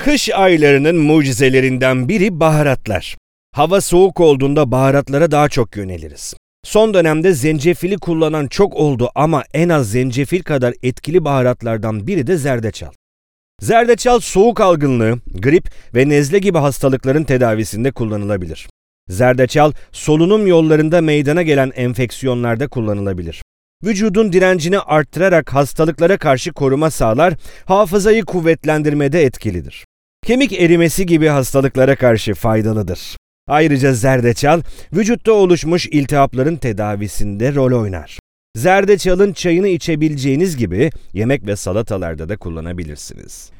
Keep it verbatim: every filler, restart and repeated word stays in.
Kış aylarının mucizelerinden biri baharatlar. Hava soğuk olduğunda baharatlara daha çok yöneliriz. Son dönemde zencefili kullanan çok oldu ama en az zencefil kadar etkili baharatlardan biri de zerdeçal. Zerdeçal soğuk algınlığı, grip ve nezle gibi hastalıkların tedavisinde kullanılabilir. Zerdeçal, solunum yollarında meydana gelen enfeksiyonlarda kullanılabilir. Vücudun direncini arttırarak hastalıklara karşı koruma sağlar, hafızayı kuvvetlendirmede etkilidir. Kemik erimesi gibi hastalıklara karşı faydalıdır. Ayrıca zerdeçal, vücutta oluşmuş iltihapların tedavisinde rol oynar. Zerdeçalın çayını içebileceğiniz gibi yemek ve salatalarda da kullanabilirsiniz.